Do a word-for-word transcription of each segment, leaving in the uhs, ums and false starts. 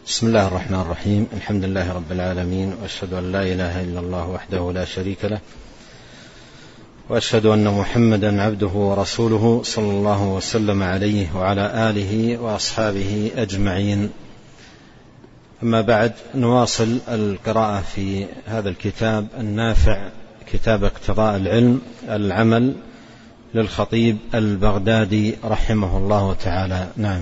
بسم الله الرحمن الرحيم. الحمد لله رب العالمين، وأشهد أن لا إله إلا الله وحده لا شريك له، وأشهد أن محمدا عبده ورسوله صلى الله وسلم عليه وعلى آله وأصحابه أجمعين. أما بعد، نواصل القراءة في هذا الكتاب النافع، كتاب اقتضاء العلم العمل للخطيب البغدادي رحمه الله تعالى. نعم.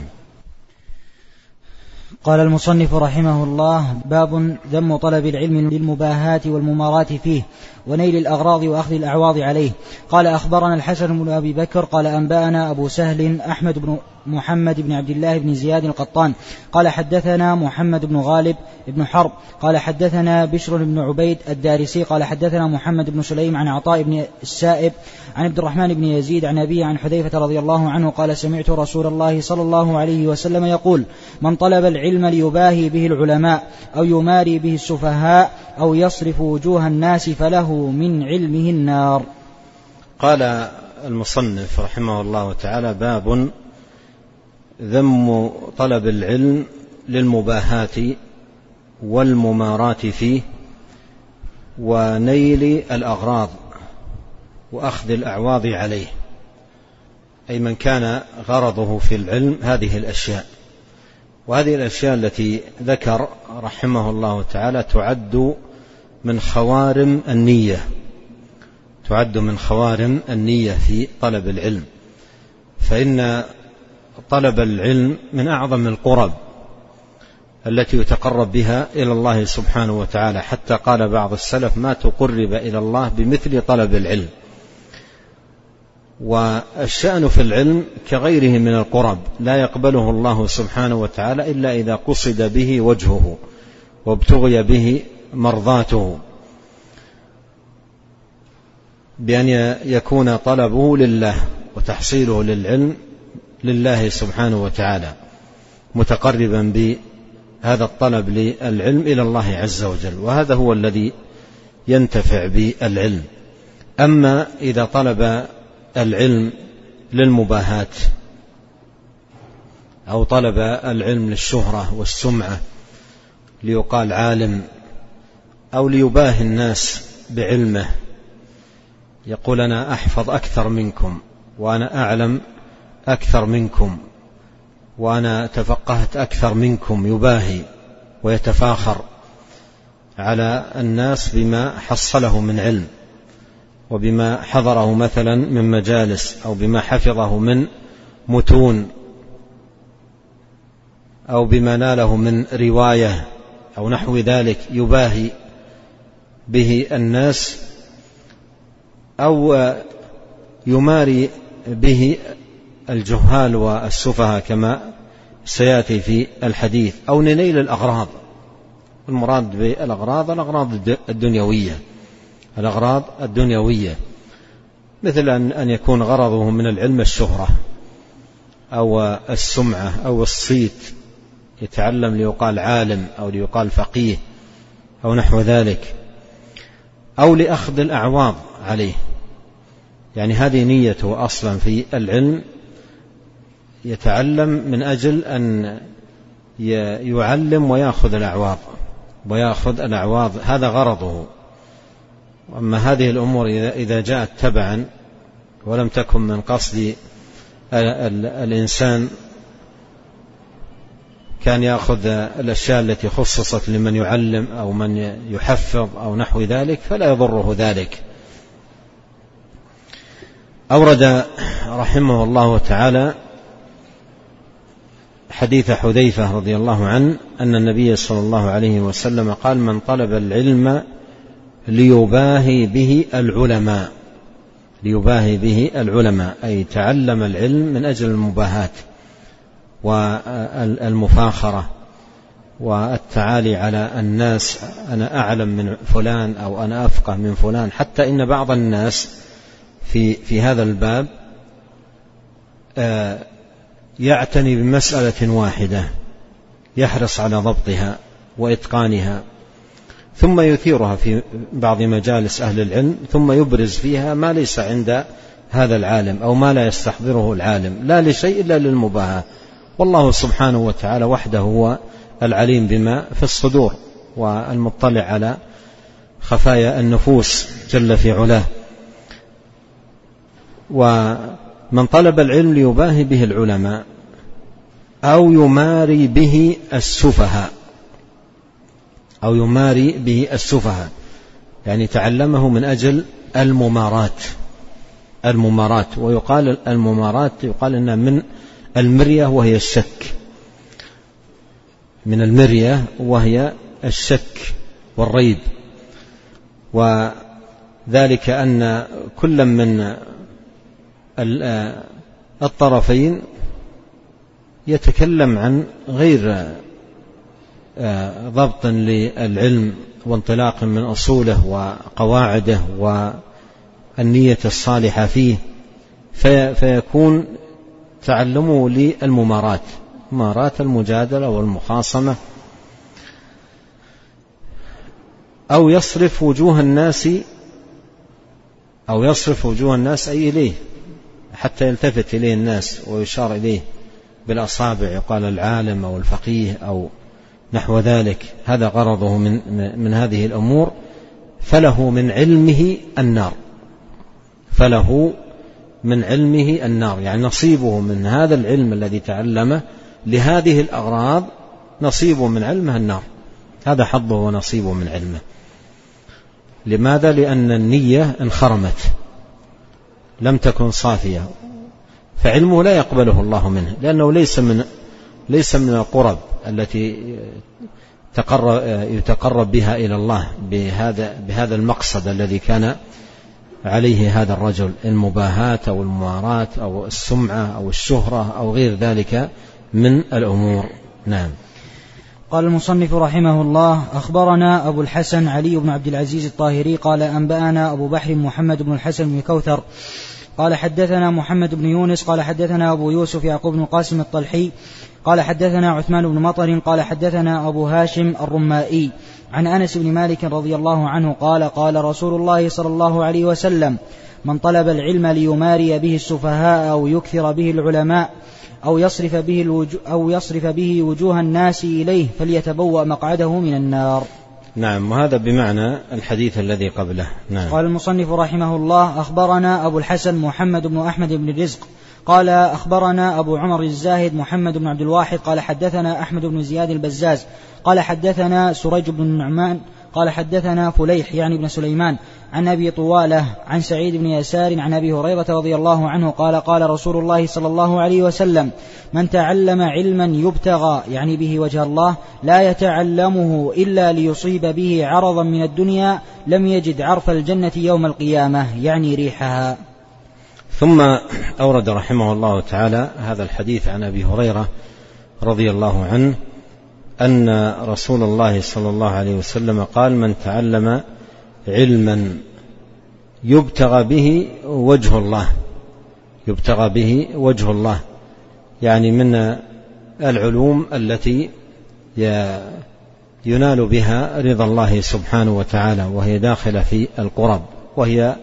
قال المصنف رحمه الله: باب ذم طلب العلم للمباهاة والممارات فيه ونيل الأغراض وأخذ الأعواض عليه. قال: أخبرنا الحسن بن أبي بكر قال: أنبأنا أبو سهل أحمد بن محمد بن عبد الله بن زياد القطان قال: حدثنا محمد بن غالب بن حرب قال: حدثنا بشر بن عبيد الدارسي قال: حدثنا محمد بن سليم عن عطاء بن السائب عن عبد الرحمن بن يزيد عن أبيه عن حذيفة رضي الله عنه قال: سمعت رسول الله صلى الله عليه وسلم يقول: من طلب العلم ليباهي به العلماء أو يماري به السفهاء أو يصرف وجوه الناس فله من علمه النار. قال المصنف رحمه الله تعالى: باب ذم طلب العلم للمباهاة والممارات فيه ونيل الأغراض وأخذ الأعواض عليه، أي من كان غرضه في العلم هذه الأشياء. وهذه الأشياء التي ذكر رحمه الله تعالى تعد من خوارم النية، تعد من خوارم النية في طلب العلم، فإن طلب العلم من أعظم القرب التي يتقرب بها إلى الله سبحانه وتعالى، حتى قال بعض السلف: ما تقرب إلى الله بمثل طلب العلم. والشأن في العلم كغيره من القرب لا يقبله الله سبحانه وتعالى إلا إذا قصد به وجهه وابتغي به مرضاته، بأن يكون طلبه لله وتحصيله للعلم لله سبحانه وتعالى، متقربا بهذا الطلب للعلم إلى الله عز وجل، وهذا هو الذي ينتفع بالعلم. أما إذا طلب العلم للمباهاة أو طلب العلم للشهرة والسمعة ليقال عالم، أو ليباهي الناس بعلمه، يقول: أنا أحفظ أكثر منكم، وأنا أعلم أكثر منكم، وأنا تفقهت أكثر منكم، يباهي ويتفاخر على الناس بما حصله من علم، وبما حضره مثلا من مجالس، أو بما حفظه من متون، أو بما ناله من رواية أو نحو ذلك، يباهي به الناس، أو يماري به الجهال والسفهاء كما سيأتي في الحديث، أو نيل الأغراض. المراد بالأغراض الأغراض الدنيوية، الأغراض الدنيوية، مثل أن يكون غرضه من العلم الشهرة أو السمعة أو الصيت، يتعلم ليقال عالم أو ليقال فقيه أو نحو ذلك، أو لأخذ الأعواض عليه، يعني هذه نيته أصلا في العلم، يتعلم من أجل أن يعلم ويأخذ الأعواض ويأخذ الأعواض هذا غرضه. وأما هذه الأمور إذا جاءت تبعا ولم تكن من قصد الإنسان، كان يأخذ الأشياء التي خصصت لمن يعلم أو من يحفظ أو نحو ذلك، فلا يضره ذلك. أورد رحمه الله تعالى حديث حذيفة رضي الله عنه أن النبي صلى الله عليه وسلم قال: من طلب العلم ليباهي به العلماء، ليباهي به العلماء، أي تعلم العلم من أجل المباهاة والمفاخرة والتعالي على الناس، أنا أعلم من فلان أو أنا أفقه من فلان. حتى إن بعض الناس في في هذا الباب يعتني بمسألة واحدة، يحرص على ضبطها وإتقانها، ثم يثيرها في بعض مجالس أهل العلم، ثم يبرز فيها ما ليس عند هذا العالم أو ما لا يستحضره العالم، لا لشيء إلا للمباهاة. والله سبحانه وتعالى وحده هو العليم بما في الصدور والمطلع على خفايا النفوس جل في علاه. ومن طلب العلم ليباهي به العلماء أو يماري به السفهاء أو يماري به السفهاء يعني تعلمه من أجل الممارات الممارات ويقال الممارات يقال إنها من المرية وهي الشك، من المرية وهي الشك والريب، وذلك أن كل من الطرفين يتكلم عن غير ضبط للعلم وانطلاق من أصوله وقواعده والنية الصالحة فيه، فيكون تعلمه للممارات، ممارات المجادلة والمخاصمة، أو يصرف وجوه الناس أو يصرف وجوه الناس أي إليه حتى يلتفت إليه الناس ويشار إليه بالأصابع، يقال العالم أو الفقيه أو نحو ذلك. هذا غرضه من, من هذه الأمور، فله من علمه النار فله من علمه النار يعني نصيبه من هذا العلم الذي تعلمه لهذه الأغراض، نصيبه من علمه النار، هذا حظه ونصيبه من علمه. لماذا؟ لأن النية انخرمت، لم تكن صافية، فعلمه لا يقبله الله منه، لأنه ليس من ليس من القرب التي يتقرب بها إلى الله بهذا بهذا المقصد الذي كان عليه هذا الرجل، المباهاة أو المماراة أو السمعة أو الشهرة أو غير ذلك من الأمور. نعم. قال المصنف رحمه الله: أخبرنا أبو الحسن علي بن عبد العزيز الطاهري قال أنبأنا أبو بحر محمد بن الحسن بن كوثر قال حدثنا محمد بن يونس قال حدثنا أبو يوسف يعقوب بن القاسم الطلحي قال حدثنا عثمان بن مطر قال حدثنا أبو هاشم الرمائي عن أنس بن مالك رضي الله عنه قال قال رسول الله صلى الله عليه وسلم: من طلب العلم ليماري به السفهاء أو يكثر به العلماء أو يصرف به, الوجو أو يصرف به وجوه الناس إليه فليتبوأ مقعده من النار. نعم. وهذا بمعنى الحديث الذي قبله. نعم. قال المصنف رحمه الله: أخبرنا أبو الحسن محمد بن أحمد بن الرزق قال أخبرنا أبو عمر الزاهد محمد بن عبد الواحد قال حدثنا أحمد بن زياد البزاز قال حدثنا سريج بن النعمان قال حدثنا فليح يعني بن سليمان عن أبي طوالة عن سعيد بن يسار عن أبي هريرة رضي الله عنه قال قال رسول الله صلى الله عليه وسلم: من تعلم علما يبتغى يعني به وجه الله لا يتعلمه إلا ليصيب به عرضا من الدنيا لم يجد عرف الجنة يوم القيامة يعني ريحها. ثم أورد رحمه الله تعالى هذا الحديث عن أبي هريرة رضي الله عنه أن رسول الله صلى الله عليه وسلم قال: من تعلم علما يبتغى به وجه الله يبتغى به وجه الله يعني من العلوم التي ينال بها رضا الله سبحانه وتعالى، وهي داخلة في القرب، وهي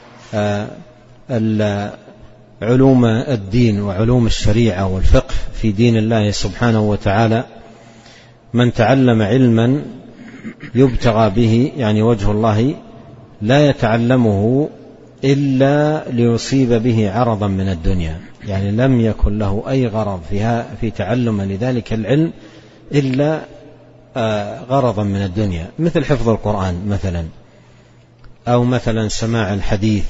علوم الدين وعلوم الشريعة والفقه في دين الله سبحانه وتعالى. من تعلم علما يبتغى به يعني وجه الله لا يتعلمه إلا ليصيب به عرضا من الدنيا، يعني لم يكن له أي غرض فيها في تعلم لذلك العلم إلا غرضا من الدنيا، مثل حفظ القرآن مثلا، أو مثلا سماع الحديث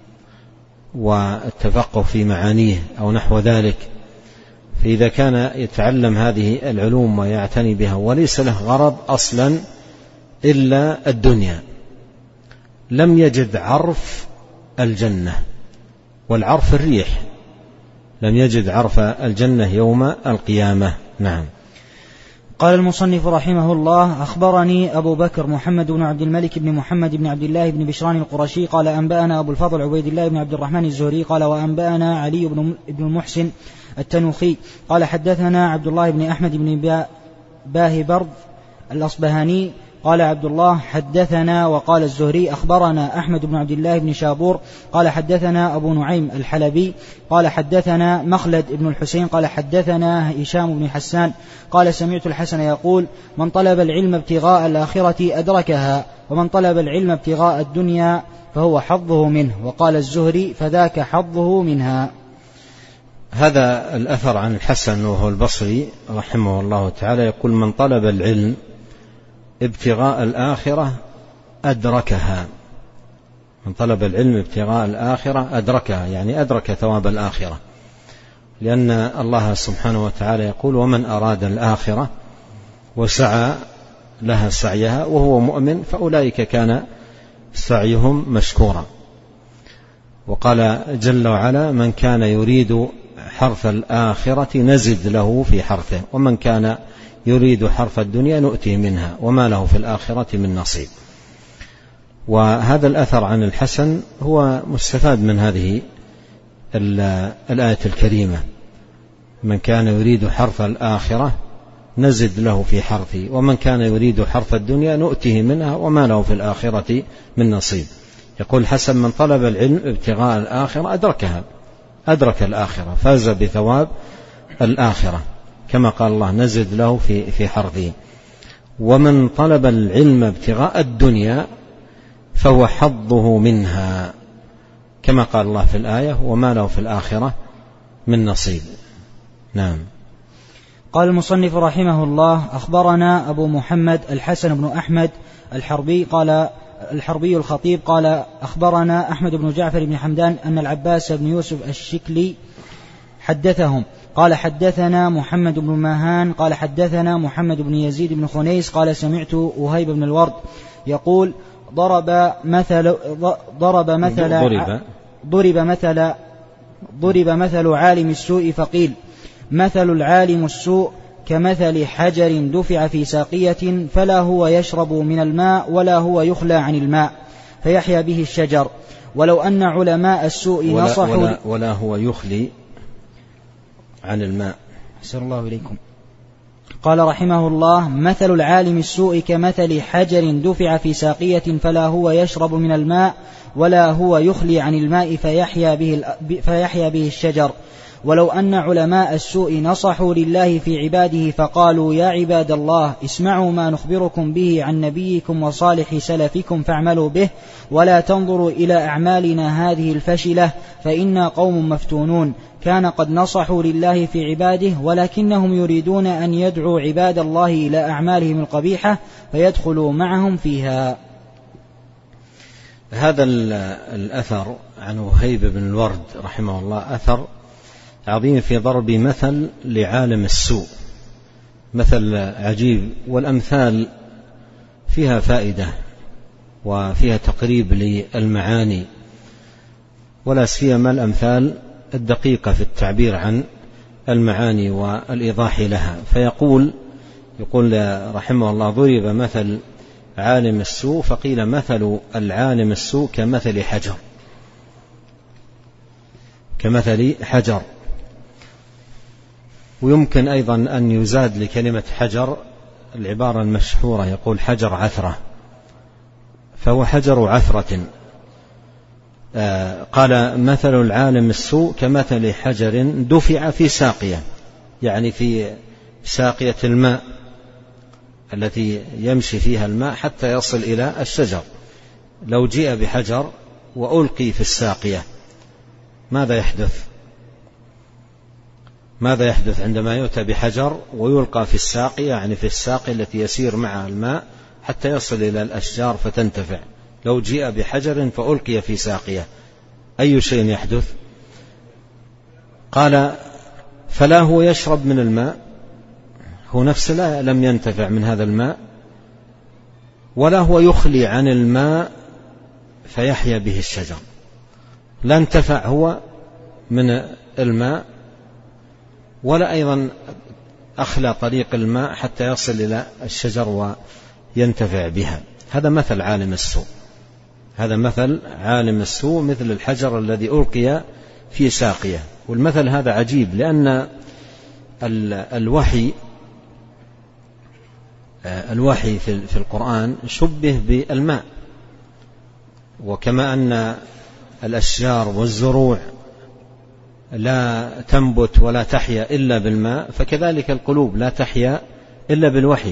والتفقه في معانيه أو نحو ذلك. فإذا كان يتعلم هذه العلوم ويعتني بها وليس له غرض أصلا إلا الدنيا لم يجد عرف الجنة، والعرف الريح، لم يجد عرف الجنة يوم القيامة. نعم. قال المصنف رحمه الله: أخبرني أبو بكر محمد بن عبد الملك بن محمد بن عبد الله بن بشران القرشي قال أنبأنا أبو الفضل عبيد الله بن عبد الرحمن الزهري قال وأنبأنا علي بن المحسن التنوخي قال حدثنا عبد الله بن أحمد بن باهبرد الأصبهاني قال عبد الله حدثنا. وقال الزهري أخبرنا أحمد بن عبد الله بن شابور قال حدثنا أبو نعيم الحلبي قال حدثنا مخلد بن الحسين قال حدثنا هشام بن حسان قال سمعت الحسن يقول من طلب العلم ابتغاء الآخرة أدركها ومن طلب العلم ابتغاء الدنيا فهو حظه منه. وقال الزهري فذاك حظه منها. هذا الأثر عن الحسن وهو البصري رحمه الله تعالى يقول من طلب العلم ابتغاء الآخرة أدركها. من طلب العلم ابتغاء الآخرة أدركها يعني أدرك ثواب الآخرة، لأن الله سبحانه وتعالى يقول ومن أراد الآخرة وسعى لها سعيها وهو مؤمن فأولئك كان سعيهم مشكورا. وقال جل وعلا من كان يريد حرث الآخرة نزد له في حرثه ومن كان يريد حرث الدنيا نؤتيه منها وما له في الآخرة من نصيب. وهذا الأثر عن الحسن هو مستفاد من هذه الآية الكريمة من كان يريد حرث الآخرة نزد له في حرثه ومن كان يريد حرث الدنيا نؤتيه منها وما له في الآخرة من نصيب. يقول الحسن من طلب العلم ابتغاء الآخرة أدركها أدرك الآخرة فاز بثواب الآخرة كما قال الله نزد له في في حرثه. ومن طلب العلم ابتغاء الدنيا فهو حظه منها كما قال الله في الآية وما له في الآخرة من نصيب. نعم. قال المصنف رحمه الله أخبرنا أبو محمد الحسن بن أحمد الحربي قال الحربي الخطيب قال أخبرنا أحمد بن جعفر بن حمدان أن العباس بن يوسف الشكلي حدثهم قال حدثنا محمد بن ماهان قال حدثنا محمد بن يزيد بن خنيس قال سمعت وهيب بن الورد يقول ضرب مثل ضرب مثل ضرب ضرب مثل ضرب مثل عالم السوء فقيل مثل العالم السوء كمثل حجر دفع في ساقية فلا هو يشرب من الماء ولا هو يخلى عن الماء فيحيا به الشجر ولو أن علماء السوء ولا نصحوا ولا, ولا هو يخلي عن الماء. أحسن الله إليكم. قال رحمه الله مثل العالم السوء كمثل حجر دفع في ساقية فلا هو يشرب من الماء ولا هو يخلي عن الماء فيحيا به, فيحيا به الشجر ولو أن علماء السوء نصحوا لله في عباده فقالوا يا عباد الله اسمعوا ما نخبركم به عن نبيكم وصالح سلفكم فاعملوا به ولا تنظروا إلى أعمالنا هذه الفشلة فإنا قوم مفتونون كان قد نصحوا لله في عباده ولكنهم يريدون أن يدعوا عباد الله إلى أعمالهم القبيحة فيدخلوا معهم فيها. هذا الأثر عن وهيب بن الورد رحمه الله أثر عظيم في ضرب مثل لعالم السوء، مثل عجيب، والأمثال فيها فائدة وفيها تقريب للمعاني ولا سيما الأمثال الدقيقة في التعبير عن المعاني والإيضاح لها. فيقول يقول رحمه الله ضرب مثل عالم السوء فقيل مثل العالم السوء كمثل حجر كمثل حجر ويمكن أيضا أن يزاد لكلمة حجر العبارة المشهورة يقول حجر عثرة فهو حجر عثرة. آه قال مثل العالم السوء كمثل حجر دفع في ساقية يعني في ساقية الماء التي يمشي فيها الماء حتى يصل إلى الشجر. لو جيء بحجر وألقي في الساقية ماذا يحدث؟ ماذا يحدث عندما يؤتى بحجر ويلقى في الساقية يعني في الساقية التي يسير معها الماء حتى يصل إلى الأشجار فتنتفع؟ لو جيء بحجر فألقي في ساقية أي شيء يحدث؟ قال فلا هو يشرب من الماء، هو نفسه لا لم ينتفع من هذا الماء، ولا هو يخلي عن الماء فيحيا به الشجر، لا انتفع هو من الماء ولا أيضا أخلى طريق الماء حتى يصل إلى الشجر وينتفع بها. هذا مثل عالم السوء، هذا مثل عالم السوء مثل الحجر الذي ألقي في ساقية. والمثل هذا عجيب لأن الوحي الوحي في القرآن شبه بالماء، وكما أن الأشجار والزروع لا تنبت ولا تحيا إلا بالماء، فكذلك القلوب لا تحيا إلا بالوحي.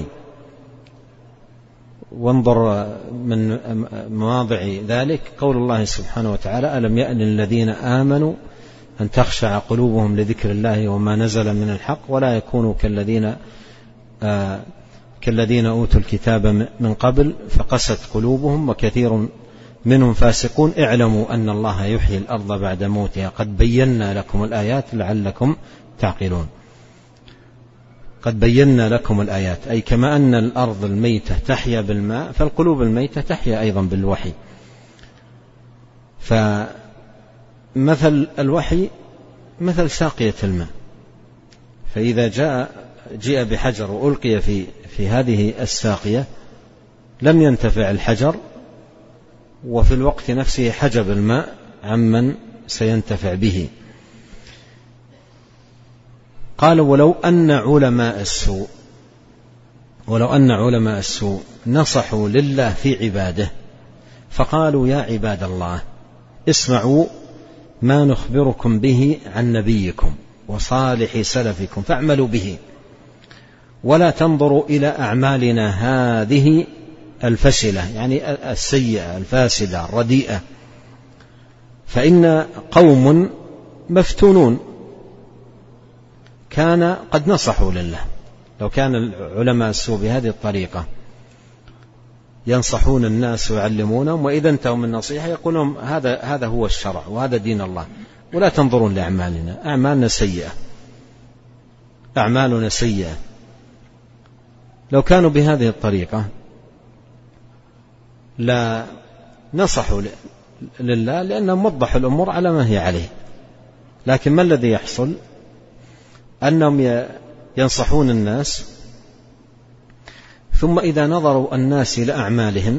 وانظر من مواضع ذلك قول الله سبحانه وتعالى: ألم يأن الذين آمنوا أن تخشع قلوبهم لذكر الله وما نزل من الحق ولا يكونوا كالذين آه كالذين أوتوا الكتاب من قبل فقست قلوبهم وكثير منهم فاسقون اعلموا أن الله يحيي الأرض بعد موتها قد بينا لكم الآيات لعلكم تعقلون. قد بينا لكم الآيات، أي كما أن الأرض الميتة تحيا بالماء فالقلوب الميتة تحيا أيضا بالوحي. فمثل الوحي مثل ساقية الماء، فإذا جاء جاء بحجر وألقي في في هذه الساقية لم ينتفع الحجر، وفي الوقت نفسه حجب الماء عمن سينتفع به. قال: ولو أن علماء السوء ولو أن علماء السوء نصحوا لله في عباده فقالوا: يا عباد الله اسمعوا ما نخبركم به عن نبيكم وصالح سلفكم فاعملوا به ولا تنظروا إلى أعمالنا هذه الفشلة، يعني السيئة الفاسدة الرديئة، فإن قوم مفتونون كان قد نصحوا لله. لو كان العلماء السوء بهذه الطريقة ينصحون الناس ويعلمونهم، وإذا انتهوا من النصيحة يقولون هذا هذا هو الشرع وهذا دين الله، ولا تنظرون لأعمالنا، أعمالنا سيئة أعمالنا سيئة. لو كانوا بهذه الطريقة لا نصحوا لله لأنهم وضحوا الأمور على ما هي عليه. لكن ما الذي يحصل؟ أنهم ينصحون الناس، ثم إذا نظروا الناس إلى أعمالهم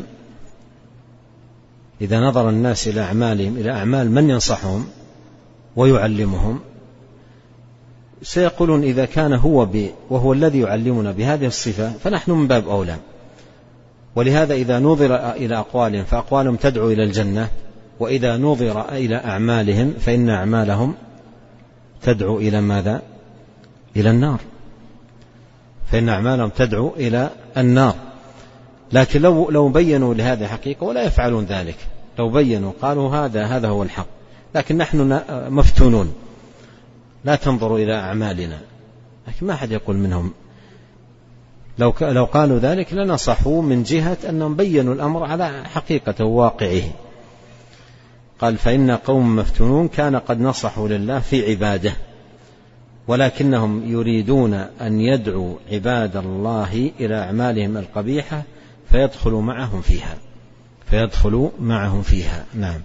إذا نظر الناس إلى أعمالهم إلى أعمال من ينصحهم ويعلمهم سيقولون: إذا كان هو وهو الذي يعلمنا بهذه الصفة فنحن من باب أولى. ولهذا إذا نظر إلى أقوالهم فأقوالهم تدعو إلى الجنة، وإذا نظر إلى أعمالهم فإن أعمالهم تدعو إلى ماذا؟ إلى النار. فإن أعمالهم تدعو إلى النار. لكن لو لو بينوا لهذه حقيقة ولا يفعلون ذلك، لو بينوا قالوا هذا هذا هو الحق، لكن نحن مفتونون لا تنظروا إلى أعمالنا. لكن ما أحد يقول منهم لو لو قالوا ذلك لنصحوا من جهة أنهم بينوا الأمر على حقيقته وواقعه. قال: فإن قوم مفتونون كان قد نصحوا لله في عباده ولكنهم يريدون أن يدعوا عباد الله إلى أعمالهم القبيحة فيدخلوا معهم فيها فيدخلوا معهم فيها. نعم.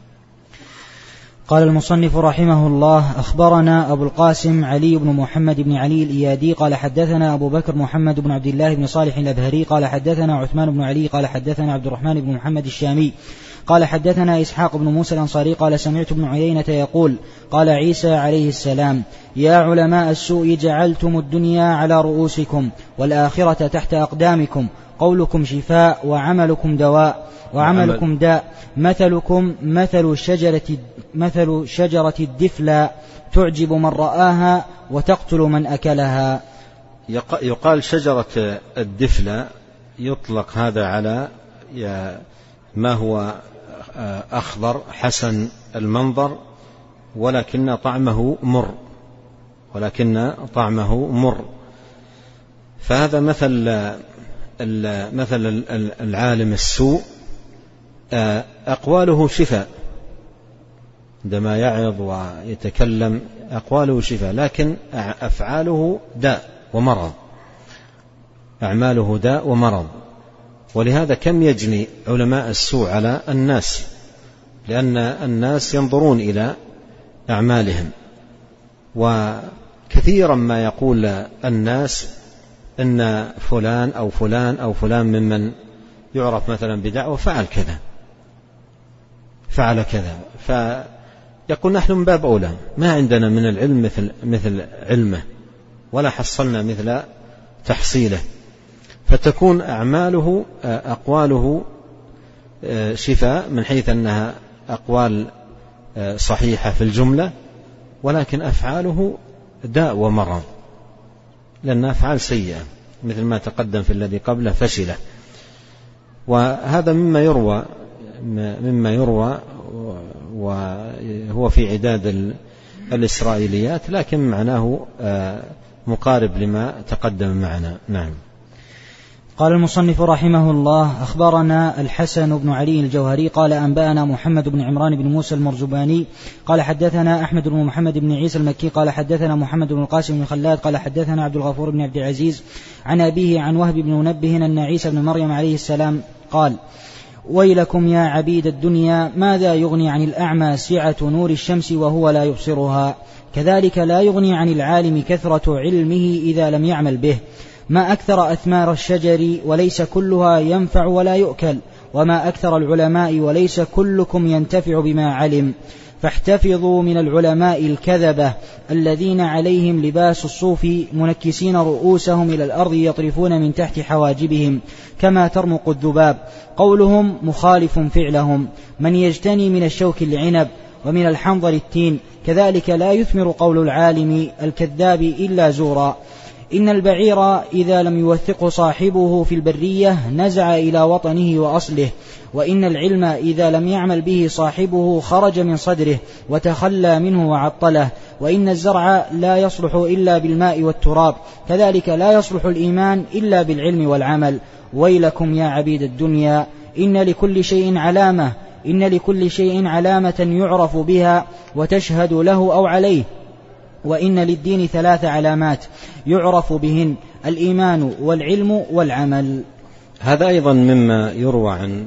قال المصنف رحمه الله: أخبرنا أبو القاسم علي بن محمد بن علي الإيادي قال حدثنا أبو بكر محمد بن عبد الله بن صالح الأبهري قال حدثنا عثمان بن علي قال حدثنا عبد الرحمن بن محمد الشامي قال حدثنا إسحاق بن موسى الأنصاري قال سمعت ابن عيينة يقول: قال عيسى عليه السلام: يا علماء السوء جعلتم الدنيا على رؤوسكم والآخرة تحت أقدامكم، قولكم شفاء وعملكم دواء وعملكم داء، مثلكم مثل شجرة مثل شجرة الدفلة تعجب من رآها وتقتل من أكلها. يقال شجرة الدفلة يطلق هذا على ما هو أخضر حسن المنظر ولكن طعمه مر ولكن طعمه مر فهذا مثل مثل العالم السوء، أقواله شفاء، عندما يعظ ويتكلم أقواله شفاء، لكن أفعاله داء ومرض، أعماله داء ومرض. ولهذا كم يجني علماء السوء على الناس، لأن الناس ينظرون إلى أعمالهم. وكثيرا ما يقول الناس إن فلان أو فلان أو فلان ممن يعرف مثلا بدعوة فعل كذا فعل كذا، فيقول نحن من باب أولى، ما عندنا من العلم مثل مثل علمه ولا حصلنا مثل تحصيله. فتكون أعماله أقواله شفاء من حيث أنها أقوال صحيحة في الجملة، ولكن أفعاله داء ومرض، لأن أفعال سيئة مثل ما تقدم في الذي قبله فشلة. وهذا مما يروى مما يروى وهو في عداد الإسرائيليات، لكن معناه مقارب لما تقدم معنا. نعم. قال المصنف رحمه الله: أخبرنا الحسن بن علي الجوهري قال أنبأنا محمد بن عمران بن موسى المرزباني قال حدثنا أحمد بن محمد بن عيسى المكي قال حدثنا محمد بن القاسم بن خلاد قال حدثنا عبد الغفور بن عبد العزيز عن أبيه عن وهب بن منبه أن عيسى بن مريم عليه السلام قال: ويلكم يا عبيد الدنيا، ماذا يغني عن الأعمى سعة نور الشمس وهو لا يبصرها؟ كذلك لا يغني عن العالم كثرة علمه إذا لم يعمل به. ما أكثر أثمار الشجر وليس كلها ينفع ولا يؤكل، وما أكثر العلماء وليس كلكم ينتفع بما علم. فاحتفظوا من العلماء الكذبة الذين عليهم لباس الصوف منكسين رؤوسهم إلى الأرض يطرفون من تحت حواجبهم كما ترمق الذباب. قولهم مخالف فعلهم. من يجتني من الشوك العنب ومن الحنظل التين، كذلك لا يثمر قول العالم الكذاب إلا زورا. إن البعير إذا لم يوثقه صاحبه في البرية نزع إلى وطنه وأصله، وإن العلم إذا لم يعمل به صاحبه خرج من صدره وتخلى منه وعطله. وإن الزرع لا يصلح إلا بالماء والتراب، كذلك لا يصلح الإيمان إلا بالعلم والعمل. ويلكم يا عبيد الدنيا، إن لكل شيء علامة إن لكل شيء علامة يعرف بها وتشهد له أو عليه، وإن للدين ثلاث علامات يعرف بهن: الإيمان والعلم والعمل. هذا أيضا مما يروى عن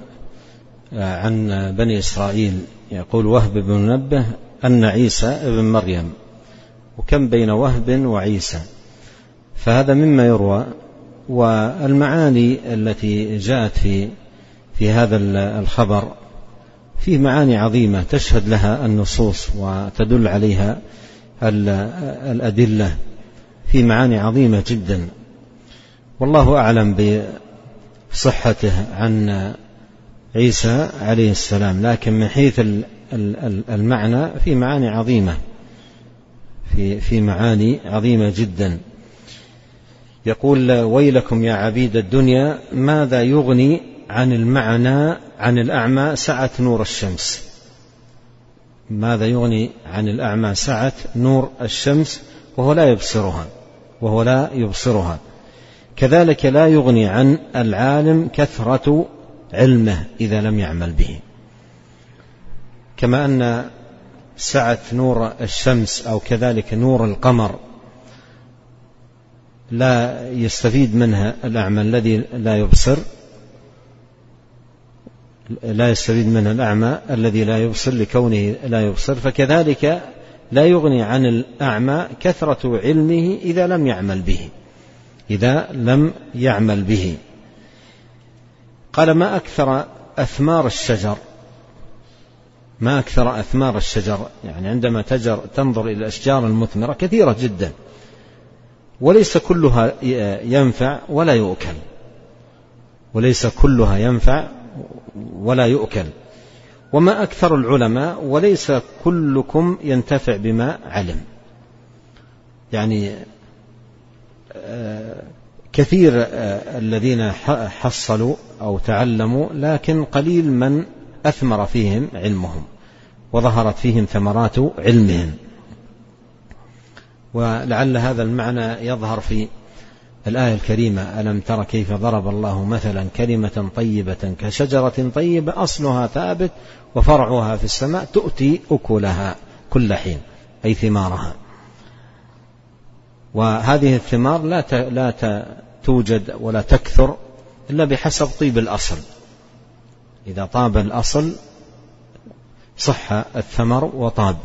عن بني إسرائيل. يقول وهب بن منبه أن عيسى ابن مريم، وكم بين وهب وعيسى، فهذا مما يروى. والمعاني التي جاءت في في هذا الخبر فيه معاني عظيمة تشهد لها النصوص وتدل عليها الأدلة، في معاني عظيمة جدا، والله أعلم بصحته عن عيسى عليه السلام، لكن من حيث المعنى في معاني عظيمة في في معاني عظيمة جدا. يقول ويلكم يا عبيد الدنيا، ماذا يغني عن المعنى عن الأعمى سعة نور الشمس؟ ماذا يغني عن الأعمى سعة نور الشمس وهو لا يبصرها وهو لا يبصرها كذلك لا يغني عن العالم كثرة علمه إذا لم يعمل به. كما أن سعة نور الشمس أو كذلك نور القمر لا يستفيد منها الأعمى الذي لا يبصر لا يستفيد منها الأعمى الذي لا يبصر لكونه لا يبصر، فكذلك لا يغني عن الأعمى كثرة علمه إذا لم يعمل به إذا لم يعمل به. قال ما أكثر أثمار الشجر ما أكثر أثمار الشجر يعني عندما تجر تنظر إلى الأشجار المثمرة كثيرة جدا، وليس كلها ينفع ولا يؤكل وليس كلها ينفع ولا يؤكل. وما أكثر العلماء وليس كلكم ينتفع بما علم، يعني كثير الذين حصلوا أو تعلموا لكن قليل من أثمر فيهم علمهم وظهرت فيهم ثمرات علمهم. ولعل هذا المعنى يظهر في الآية الكريمة: ألم تر كيف ضرب الله مثلا كلمة طيبة كشجرة طيبة أصلها ثابت وفرعها في السماء تؤتي أكلها كل حين، أي ثمارها. وهذه الثمار لا لا توجد ولا تكثر إلا بحسب طيب الأصل، إذا طاب الأصل صح الثمر وطاب.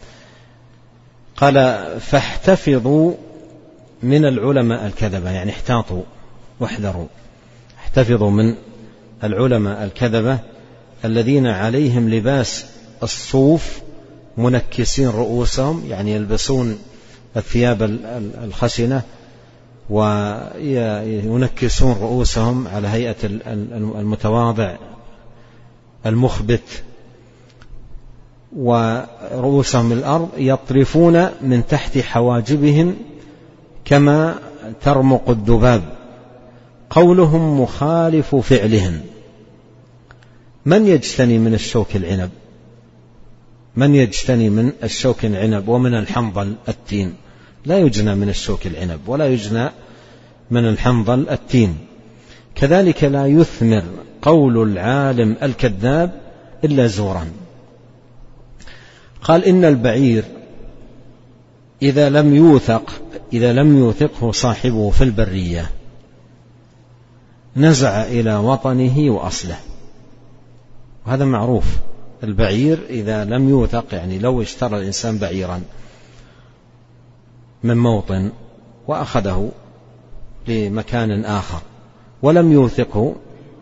قال فاحتفظوا من العلماء الكذبة، يعني احتاطوا واحذروا، احتفظوا من العلماء الكذبة الذين عليهم لباس الصوف منكسين رؤوسهم، يعني يلبسون الثياب الخشنة وينكسون رؤوسهم على هيئة المتواضع المخبت ورؤوسهم الأرض، يطرفون من تحت حواجبهم كما ترمق الذباب، قولهم مخالف فعلهم. من يجتني من الشوك العنب؟ من يجتني من الشوك العنب ومن الحنظل التين؟ لا يجنى من الشوك العنب ولا يجنى من الحنظل التين. كذلك لا يثمر قول العالم الكذاب إلا زورا. قال إن البعير إذا لم يوثق إذا لم يوثقه صاحبه في البرية نزع إلى وطنه وأصله. وهذا معروف، البعير إذا لم يوثق، يعني لو اشترى الإنسان بعيرا من موطن وأخذه لمكان آخر ولم يوثقه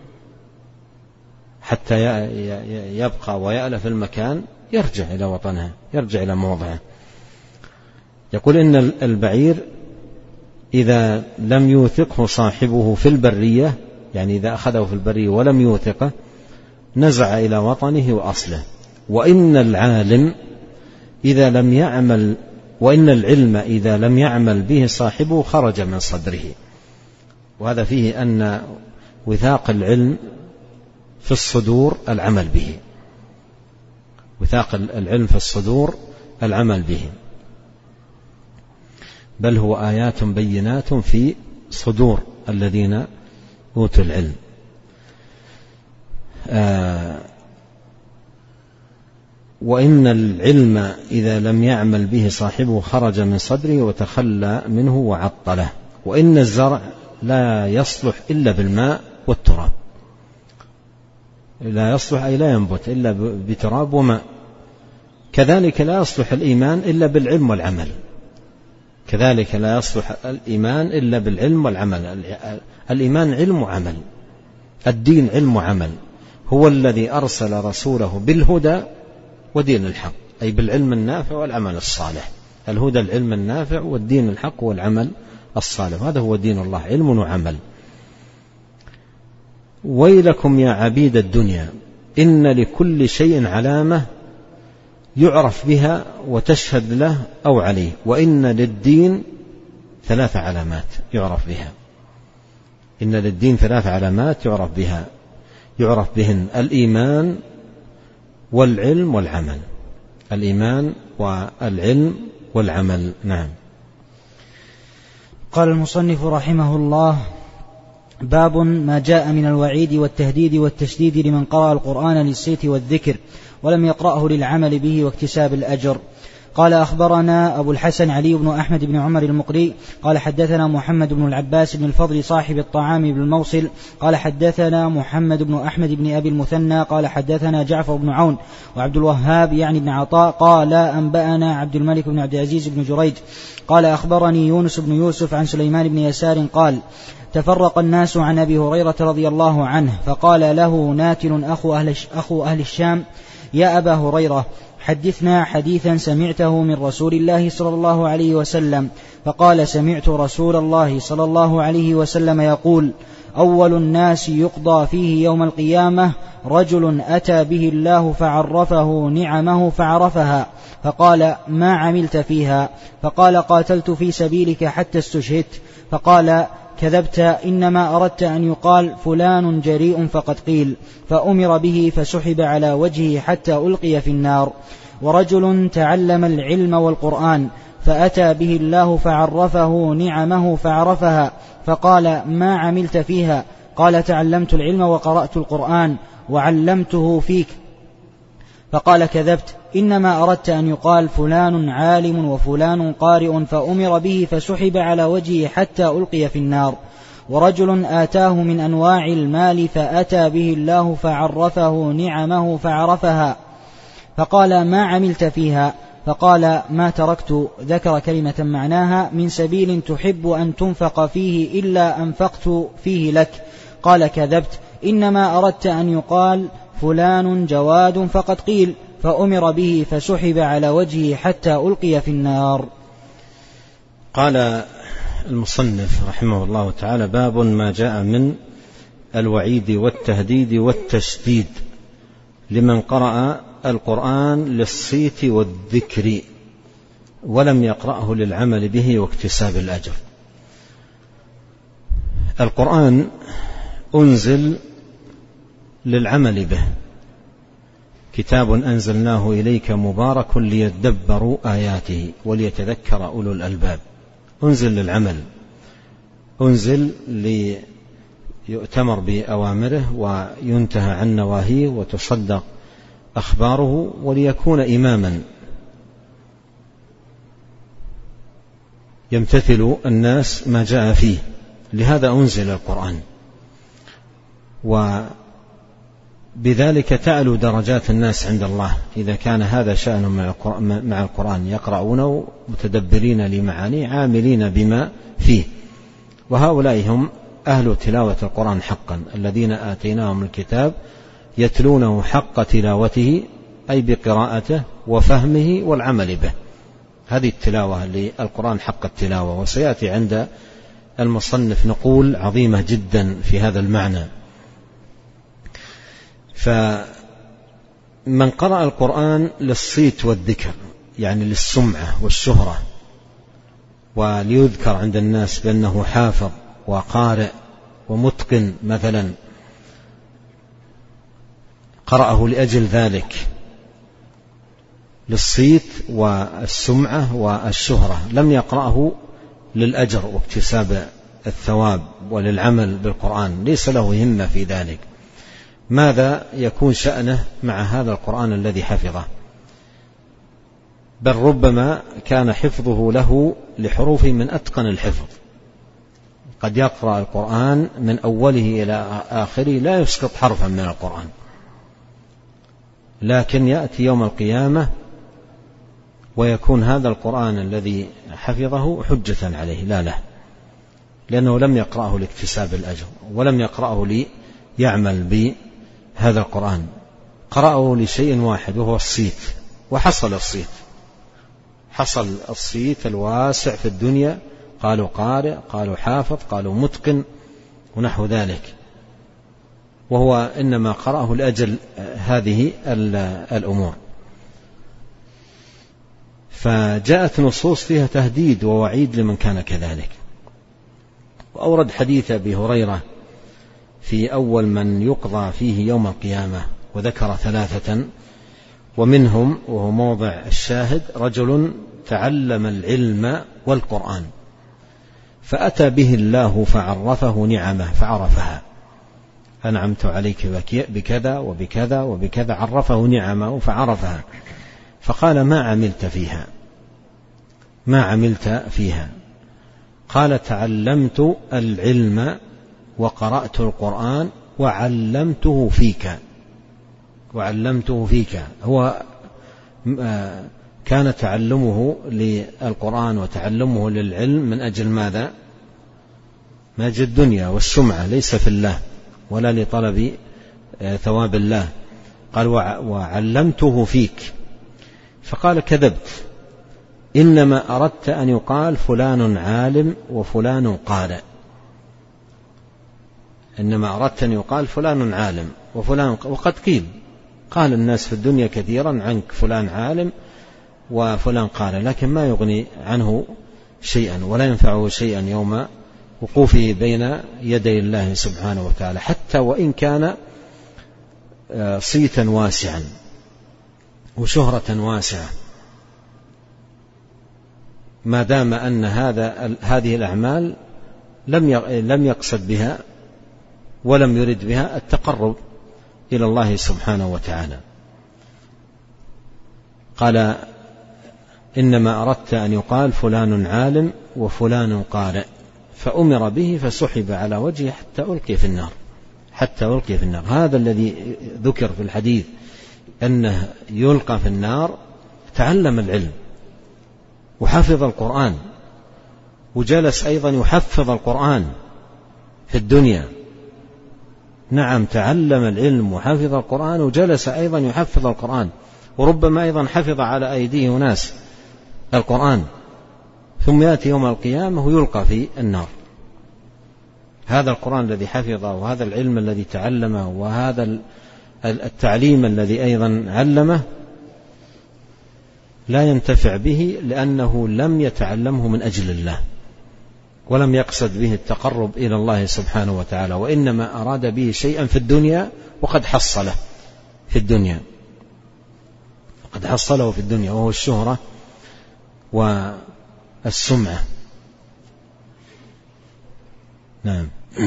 حتى يبقى ويألف المكان، يرجع إلى وطنه، يرجع إلى موضعه. يقول إن البعير إذا لم يوثقه صاحبه في البرية، يعني إذا أخذه في البرية ولم يوثقه نزع إلى وطنه وأصله. وإن العالم إذا لم يعمل وإن العلم إذا لم يعمل به صاحبه خرج من صدره. وهذا فيه أن وثاق العلم في الصدور العمل به، وثاق العلم في الصدور العمل به، بل هو آيات بينات في صدور الذين أوتوا العلم. آه وإن العلم إذا لم يعمل به صاحبه خرج من صدره وتخلى منه وعطله. وإن الزرع لا يصلح إلا بالماء والتراب، لا يصلح أي لا ينبت إلا بتراب وماء. كذلك لا يصلح الإيمان إلا بالعلم والعمل، كذلك لا يصلح الإيمان إلا بالعلم والعمل. الإيمان علم وعمل، الدين علم وعمل. هو الذي أرسل رسوله بالهدى ودين الحق، أي بالعلم النافع والعمل الصالح. الهدى العلم النافع والدين الحق والعمل الصالح، هذا هو دين الله، علم وعمل. ويلكم يا عبيد الدنيا إن لكل شيء علامة يعرف بها وتشهد له أو عليه، وإن للدين ثلاث علامات يعرف بها. إن للدين ثلاث علامات يعرف بها يعرف بهن الإيمان والعلم والعمل. الإيمان والعلم والعمل. نعم. قال المصنف رحمه الله: باب ما جاء من الوعيد والتهديد والتشديد لمن قرأ القرآن للصيت والذكر ولم يقرأه للعمل به واكتساب الأجر. قال أخبرنا أبو الحسن علي بن أحمد بن عمر المقري قال حدثنا محمد بن العباس بن الفضل صاحب الطعام بن الموصل قال حدثنا محمد بن أحمد بن أبي المثنى قال حدثنا جعفر بن عون وعبد الوهاب يعني بن عطاء قال أنبأنا عبد الملك بن عبد العزيز بن جريج قال أخبرني يونس بن يوسف عن سليمان بن يسار قال تفرق الناس عن أبي هريرة رضي الله عنه فقال له ناتل أخو أهل, أخو أهل الشام: يا أبا هريرة حدثنا حديثا سمعته من رسول الله صلى الله عليه وسلم. فقال: سمعت رسول الله صلى الله عليه وسلم يقول: أول الناس يقضى فيه يوم القيامة رجل أتى به الله فعرفه نعمه فعرفها، فقال: ما عملت فيها؟ فقال: قاتلت في سبيلك حتى استشهدت. فقال: كذبت، إنما أردت أن يقال فلان جريء فقد قيل. فأمر به فسحب على وجهه حتى ألقي في النار. ورجل تعلم العلم والقرآن فأتى به الله فعرفه نعمه فعرفها، فقال: ما عملت فيها؟ قال: تعلمت العلم وقرأت القرآن وعلمته فيك. فقال: كذبت، إنما أردت أن يقال فلان عالم وفلان قارئ. فأمر به فسحب على وجهه حتى ألقي في النار. ورجل آتاه من أنواع المال فأتى به الله فعرفه نعمه فعرفها، فقال: ما عملت فيها؟ فقال: ما تركت. ذكر كلمة معناها: من سبيل تحب أن تنفق فيه إلا أنفقت فيه لك. قال: كذبت، إنما أردت أن يقال فلان جواد فقد قيل. فأمر به فسحب على وجهه حتى ألقي في النار. قال المصنف رحمه الله تعالى باب ما جاء من الوعيد والتهديد والتشديد لمن قرأ القرآن للصيت والذكر ولم يقرأه للعمل به واكتساب الأجر. القرآن أنزل للعمل به، كتاب أنزلناه إليك مبارك ليدبروا آياته وليتذكر أولو الألباب. أنزل للعمل، أنزل ليؤتمر بأوامره وينتهى عن نواهيه وتصدق أخباره وليكون إماما يمتثل الناس ما جاء فيه. لهذا أنزل القرآن، وبذلك تعلو درجات الناس عند الله إذا كان هذا شأنهم مع القرآن، يقرؤونه متدبرين لمعانيه عاملين بما فيه. وهؤلاء هم أهل تلاوة القرآن حقا، الذين آتيناهم الكتاب يتلونه حق تلاوته، أي بقراءته وفهمه والعمل به. هذه التلاوة للقرآن حق التلاوة. وسيأتي عند المصنف نقول عظيمة جدا في هذا المعنى. فمن قرأ القرآن للصيت والذكر، يعني للسمعة والشهرة، وليذكر عند الناس بأنه حافظ وقارئ ومتقن مثلا، قرأه لأجل ذلك، للصيت والسمعة والشهرة، لم يقرأه للأجر واكتساب الثواب وللعمل بالقرآن، ليس له همة في ذلك. ماذا يكون شأنه مع هذا القرآن الذي حفظه؟ بل ربما كان حفظه له لحروفه من أتقن الحفظ، قد يقرأ القرآن من أوله إلى آخره لا يسقط حرفا من القرآن، لكن يأتي يوم القيامة ويكون هذا القرآن الذي حفظه حجة عليه لا له، لأنه لم يقرأه لاكتساب الأجر ولم يقرأه ليعمل بهذا القرآن، قرأه لشيء واحد وهو الصيت، وحصل الصيت، حصل الصيت الواسع في الدنيا، قالوا قارئ، قالوا حافظ، قالوا متقن ونحو ذلك، وهو إنما قرأه لأجل هذه الأمور. فجاءت نصوص فيها تهديد ووعيد لمن كان كذلك. وأورد حديث أبي هريرة في أول من يقضى فيه يوم القيامة، وذكر ثلاثة، ومنهم وهو موضع الشاهد رجل تعلم العلم والقرآن فأتى به الله فعرفه نعمه فعرفها، أنعمت عليك بكذا وبكذا وبكذا، عرفه نعمه فعرفها، فقال ما عملت فيها ما عملت فيها قال تعلمت العلم وقرأت القرآن وعلمته فيك وعلمته فيك. هو كان تعلمه للقرآن وتعلمه للعلم من أجل ماذا؟ من أجل الدنيا والسمعة، ليس في الله ولا لطلب ثواب الله. قال وعلمته فيك، فقال كذبت، إنما أردت أن يقال فلان عالم وفلان قارئ، إنما أردت أن يقال فلان عالم وفلان، وقد قيل قال الناس في الدنيا كثيرا عنك فلان عالم وفلان قارئ، لكن ما يغني عنه شيئا ولا ينفعه شيئا يوم وقوفه بين يدي الله سبحانه وتعالى، حتى وإن كان صيتا واسعا وشهرة واسعة، ما دام أن هذا هذه الأعمال لم لم يقصد بها ولم يرد بها التقرب إلى الله سبحانه وتعالى. قال إنما أردت أن يقال فلان عالم وفلان قارئ، فأمر به فسحب على وجهه حتى ألقي في النار حتى ألقي في النار. هذا الذي ذكر في الحديث أنه يلقى في النار تعلم العلم وحفظ القرآن، وجلس أيضا يحفظ القرآن في الدنيا. نعم، تعلم العلم وحفظ القرآن وجلس أيضا يحفظ القرآن، وربما أيضا حفظ على أيديه ناس القرآن، ثم يأتي يوم القيامة ويلقى في النار. هذا القرآن الذي حفظه وهذا العلم الذي تعلمه وهذا التعليم الذي أيضا علمه لا ينتفع به، لأنه لم يتعلمه من أجل الله ولم يقصد به التقرب إلى الله سبحانه وتعالى، وإنما أراد به شيئا في الدنيا وقد حصله في الدنيا قد حصله في الدنيا وهو الشهرة والسمعة. نعم.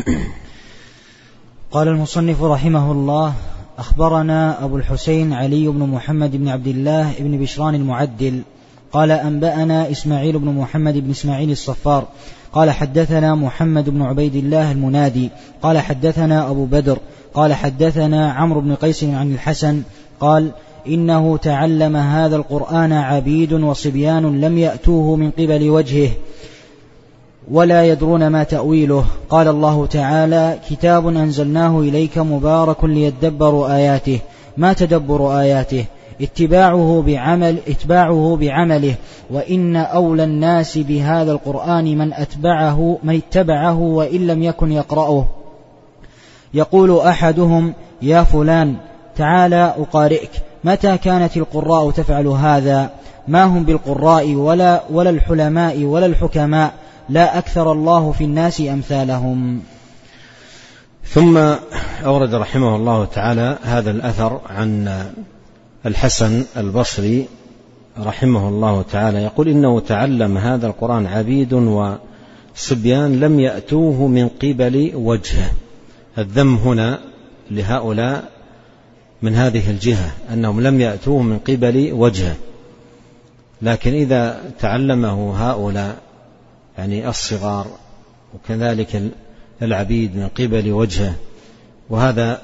قال المصنف رحمه الله: أخبرنا أبو الحسين علي بن محمد بن عبد الله بن بشران المعدل قال أنبأنا إسماعيل بن محمد بن إسماعيل الصفار قال حدثنا محمد بن عبيد الله المنادي قال حدثنا أبو بدر قال حدثنا عمرو بن قيس عن الحسن قال إنه تعلم هذا القرآن عبيد وصبيان لم يأتوه من قبل وجهه ولا يدرون ما تأويله. قال الله تعالى: كتاب أنزلناه إليك مبارك ليدبروا آياته. ما تدبر آياته؟ اتباعه بعمل اتباعه بعمله، وإن أولى الناس بهذا القرآن من أتبعه من اتبعه وإن لم يكن يقرأه. يقول أحدهم: يا فلان تعالى أقارئك. متى كانت القراء تفعل هذا؟ ما هم بالقراء ولا, ولا الحلماء ولا الحكماء، لا أكثر الله في الناس أمثالهم. ثم أورد رحمه الله تعالى هذا الأثر عن الحسن البصري رحمه الله تعالى يقول: إنه تعلم هذا القرآن عبيد وصبيان لم يأتوه من قبل وجهه. الذم هنا لهؤلاء من هذه الجهة أنهم لم يأتوه من قبل وجهه، لكن إذا تعلمه هؤلاء يعني الصغار وكذلك العبيد من قبل وجهه، وهذا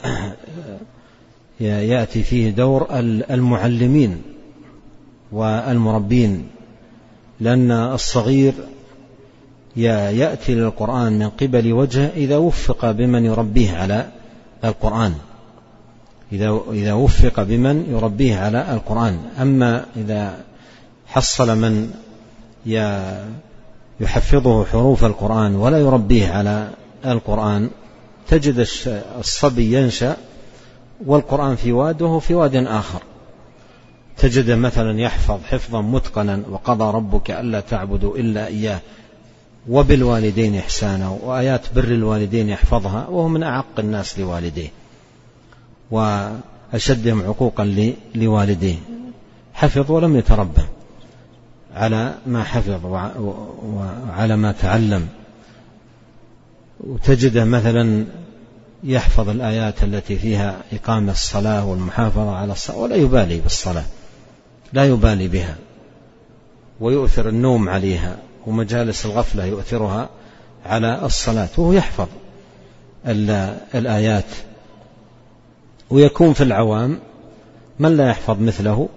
يأتي فيه دور المعلمين والمربين، لأن الصغير يأتي للقرآن من قبل وجهه إذا وفق بمن يربيه على القرآن إذا إذا وفق بمن يربيه على القرآن. أما إذا حصل من يحفظه حروف القرآن ولا يربيه على القرآن، تجد الصبي ينشأ والقرآن في واد وهو في واد آخر. تجد مثلا يحفظ حفظا متقنا: وقضى ربك ألا تعبدوا إلا إياه وبالوالدين إحسانا، وآيات بر الوالدين يحفظها وهو من أعق الناس لوالديه وأشدهم عقوقا لوالديه، حفظ ولم يتربى على ما حفظ وعلى ما تعلم. وتجده مثلا يحفظ الآيات التي فيها إقامة الصلاة والمحافظة على الصلاة ولا يبالي بالصلاة، لا يبالي بها، ويؤثر النوم عليها، ومجالس الغفلة يؤثرها على الصلاة، وهو يحفظ الآيات. ويكون في العوام من لا يحفظ مثله،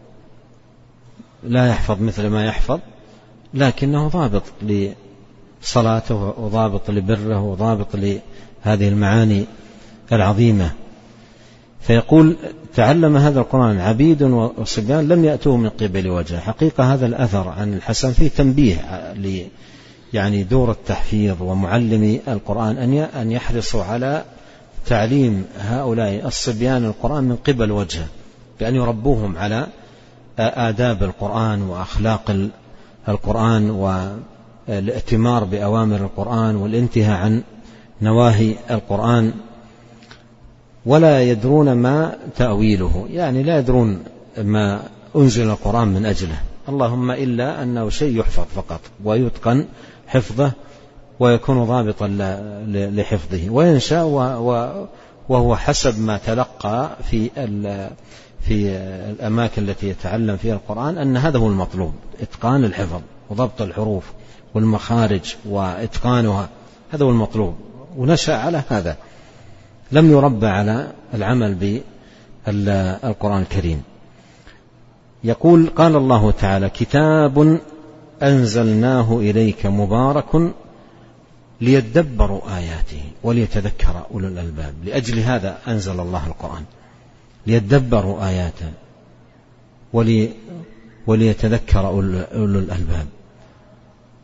لا يحفظ مثل ما يحفظ، لكنه ضابط لصلاته وضابط لبره وضابط لهذه المعاني العظيمة. فيقول: تعلم هذا القرآن عبيد وصبيان لم يأتوه من قبل وجهه. حقيقة هذا الأثر عن الحسن فيه تنبيه ل يعني دور التحفيظ ومعلمي القرآن أن يحرصوا على تعليم هؤلاء الصبيان القرآن من قبل وجهه، بأن يربوهم على آداب القرآن وأخلاق القرآن والائتمار بأوامر القرآن والانتهاء عن نواهي القرآن، ولا يدرون ما تأويله، يعني لا يدرون ما أنزل القرآن من أجله، اللهم إلا أنه شيء يحفظ فقط ويتقن حفظه ويكون ضابطا لحفظه، وينشأ وهو حسب ما تلقى في في الأماكن التي يتعلم فيها القرآن أن هذا هو المطلوب: إتقان الحفظ وضبط الحروف والمخارج وإتقانها، هذا هو المطلوب، ونشأ على هذا، لم يربى على العمل بالقرآن الكريم. يقول: قال الله تعالى: كتاب أنزلناه إليك مبارك ليدبروا آياته وليتذكر أولو الألباب. لأجل هذا أنزل الله القرآن، ليدبروا آياته ولي وليتذكر أولو الألباب.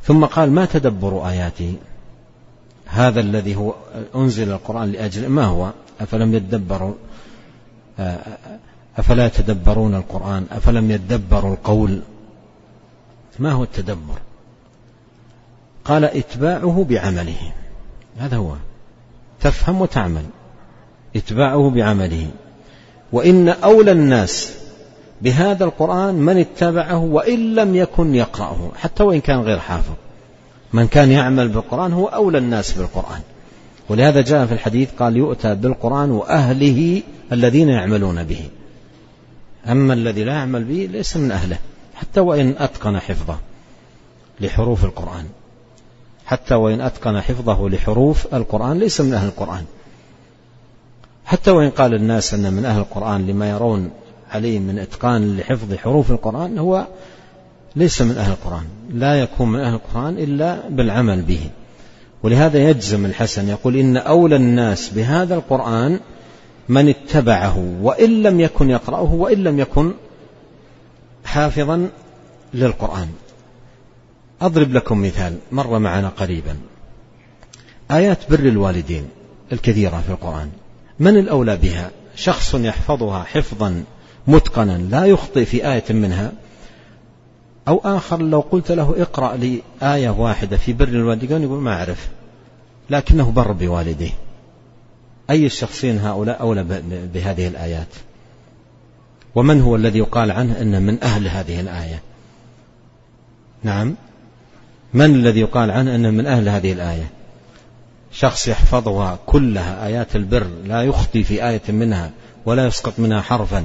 ثم قال ما تدبر آياته، هذا الذي هو أنزل القرآن لأجل ما هو؟ أفلم يتدبروا أفلا يتدبرون القرآن أفلم يتدبروا القول؟ ما هو التدبر؟ قال اتباعه بعمله، هذا هو، تفهم وتعمل، اتباعه بعمله. وإن أولى الناس بهذا القرآن من اتبعه وإن لم يكن يقرأه، حتى وإن كان غير حافظ، من كان يعمل بالقرآن هو أولى الناس بالقرآن. ولهذا جاء في الحديث قال يؤتى بالقرآن وأهله الذين يعملون به، أما الذي لا يعمل به ليس من أهله، حتى وإن أتقن حفظه لحروف القرآن، حتى وإن أتقن حفظه لحروف القرآن ليس من أهل القرآن. حتى وإن قال الناس أن من أهل القرآن لما يرون عليه من إتقان لحفظ حروف القرآن، هو ليس من أهل القرآن، لا يكون من أهل القرآن إلا بالعمل به. ولهذا يجزم الحسن يقول إن أولى الناس بهذا القرآن من اتبعه وإن لم يكن يقرأه وإن لم يكن حافظا للقرآن. أضرب لكم مثال مر معنا قريبا، آيات بر الوالدين الكثيرة في القرآن، من الأولى بها؟ شخص يحفظها حفظا متقنا لا يخطئ في آية منها، أو آخر لو قلت له اقرأ لي آية واحدة في بر الوالدين يقول ما أعرف، لكنه بر بوالديه. أي الشخصين هؤلاء أولى بهذه الآيات؟ ومن هو الذي يقال عنه أنه من أهل هذه الآية؟ نعم، من الذي يقال عنه أنه من أهل هذه الآية؟ شخص يحفظها كلها آيات البر لا يخطي في آية منها ولا يسقط منها حرفا،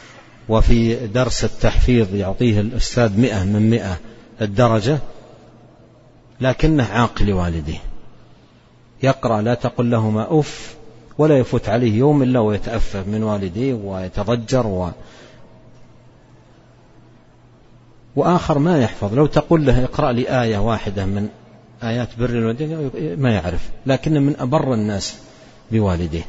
وفي درس التحفيظ يعطيه الأستاذ مئة من مئة الدرجة، لكنه عاق لوالديه، يقرأ لا تقل لهما أف، ولا يفوت عليه يوم إلا ويتأفف من والديه ويتضجر و... وآخر ما يحفظ، لو تقول له اقرأ لي آية واحدة من آيات بر الوالدين ما يعرف، لكن من أبر الناس بوالديه،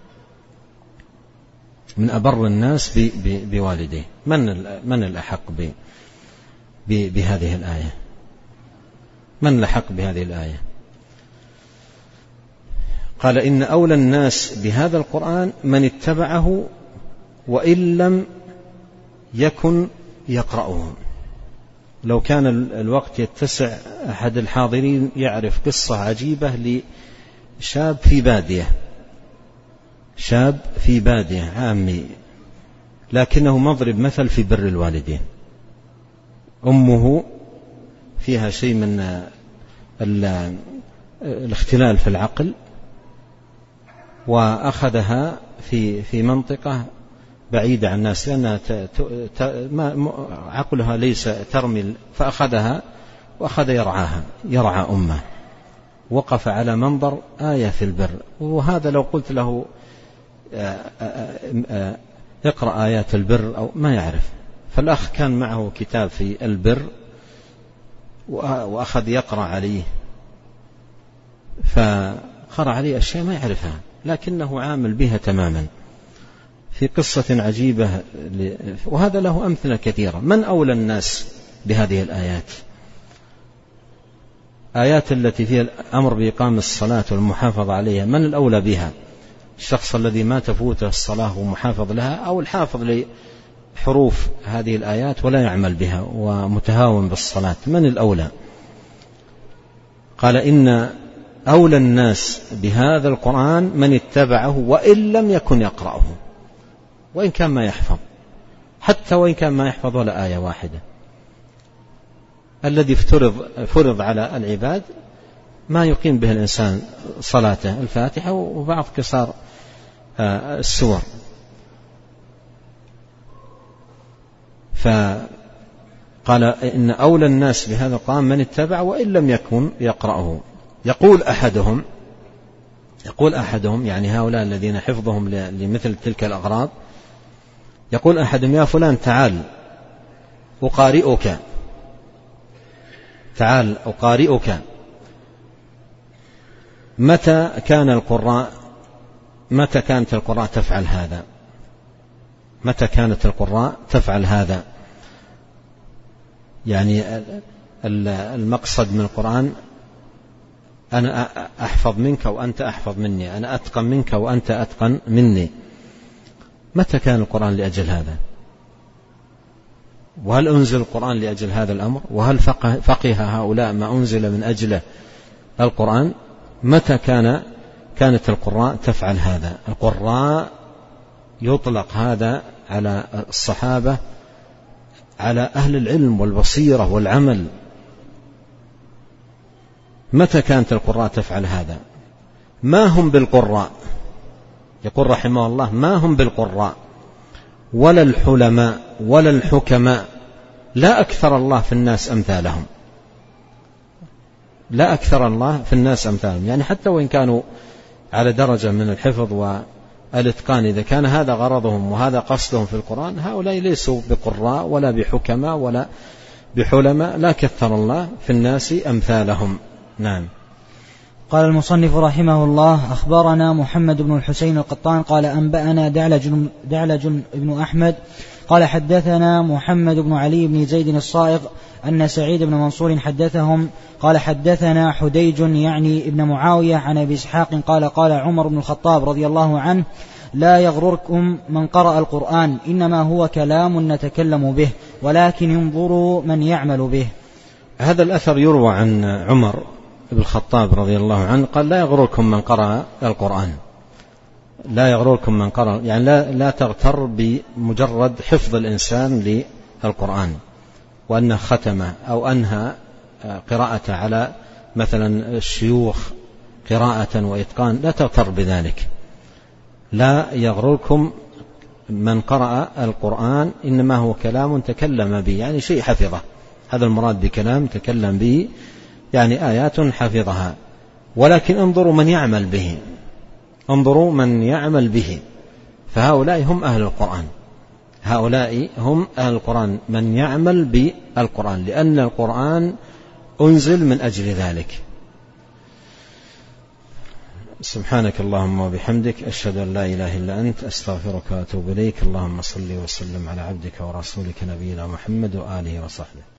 من أبر الناس بوالديه. من من الأحق ب... ب... بهذه الآية؟ من الأحق بهذه الآية؟ قال إن أولى الناس بهذا القرآن من اتبعه وإن لم يكن يقرأه. لو كان الوقت يتسع أحد الحاضرين يعرف قصة عجيبة لشاب في بادية، شاب في بادية عامي، لكنه مضرب مثل في بر الوالدين. أمه فيها شيء من الاختلال في العقل، وأخذها في في منطقة بعيدة عن الناس لأنها ت... ت... ما... عقلها ليس ترمي، فأخذها وأخذ يرعاها، يرعى أمه، وقف على منظر آية في البر. وهذا لو قلت له اقرأ آيات البر أو ما يعرف. فالأخ كان معه كتاب في البر وأخذ يقرأ عليه، فقرأ عليه أشياء ما يعرفها لكنه عامل بها تماما في قصة عجيبة. وهذا له أمثلة كثيرة. من أولى الناس بهذه الآيات؟ آيات التي فيها الأمر بإقام الصلاة والمحافظة عليها، من الأولى بها؟ الشخص الذي ما تفوته الصلاة ومحافظ لها، أو الحافظ لحروف هذه الآيات ولا يعمل بها ومتهاون بالصلاة؟ من الأولى؟ قال إن أولى الناس بهذا القرآن من اتبعه وإن لم يكن يقرأه، وإن كان ما يحفظ، حتى وإن كان ما يحفظ ولا آية واحدة. الذي فرض, فرض على العباد ما يقيم به الإنسان صلاته، الفاتحة وبعض قصار السور. فقال إن أولى الناس بهذا القرآن من اتبع وإن لم يكن يقرأه. يقول أحدهم يقول أحدهم يعني هؤلاء الذين حفظهم لمثل تلك الأغراض، يقول أحدهم يا فلان تعال أقارئك، تعال أقارئك متى كان القراء متى كانت القراء تفعل هذا متى كانت القراء تفعل هذا يعني المقصد من القرآن أنا أحفظ منك وأنت أحفظ مني، أنا أتقن منك وأنت أتقن مني. متى كان القرآن لأجل هذا؟ وهل أنزل القرآن لأجل هذا الأمر؟ وهل فقه, فقه هؤلاء ما أنزل من أجله القرآن؟ متى كان كانت القراء تفعل هذا؟ القراء يطلق هذا على الصحابة، على أهل العلم والبصيرة والعمل. متى كانت القراء تفعل هذا؟ ما هم بالقراء، يقول رحمه الله ما هم بالقراء ولا الحلماء ولا الحكماء، لا أكثر الله في الناس أمثالهم، لا أكثر الله في الناس أمثالهم. يعني حتى وإن كانوا على درجة من الحفظ والإتقان، إذا كان هذا غرضهم وهذا قصدهم في القرآن، هؤلاء ليسوا بقراء ولا بحكماء ولا بحلماء، لا كثر الله في الناس أمثالهم. نعم. قال المصنف رحمه الله: أخبرنا محمد بن الحسين القطان قال أنبأنا دعلج, دعلج بن أحمد قال حدثنا محمد بن علي بن زيد الصائغ أن سعيد بن منصور حدثهم قال حدثنا حديج يعني ابن معاوية عن أبي إسحاق قال قال عمر بن الخطاب رضي الله عنه: لا يغرركم من قرأ القرآن، إنما هو كلام نتكلم به، ولكن انظروا من يعمل به. هذا الأثر يروى عن عمر بن الخطاب رضي الله عنه قال: لا يغرركم من قرأ القرآن، لا يغرركم من قرأ، يعني لا, لا تغتر بمجرد حفظ الإنسان للقرآن وأنه ختمه أو أنهى قراءته على مثلا الشيوخ قراءة وإتقان، لا تغتر بذلك. لا يغرركم من قرأ القرآن، إنما هو كلام تكلم به، يعني شيء حفظه، هذا المراد بكلام تكلم به، يعني آيات حفظها، ولكن انظروا من يعمل به، انظروا من يعمل به. فهؤلاء هم أهل القرآن، هؤلاء هم أهل القرآن، من يعمل بالقرآن، لأن القرآن أنزل من أجل ذلك. سبحانك اللهم وبحمدك، أشهد أن لا إله إلا أنت، أستغفرك وأتوب إليك. اللهم صل وسلم على عبدك ورسولك نبينا محمد وآله وصحبه.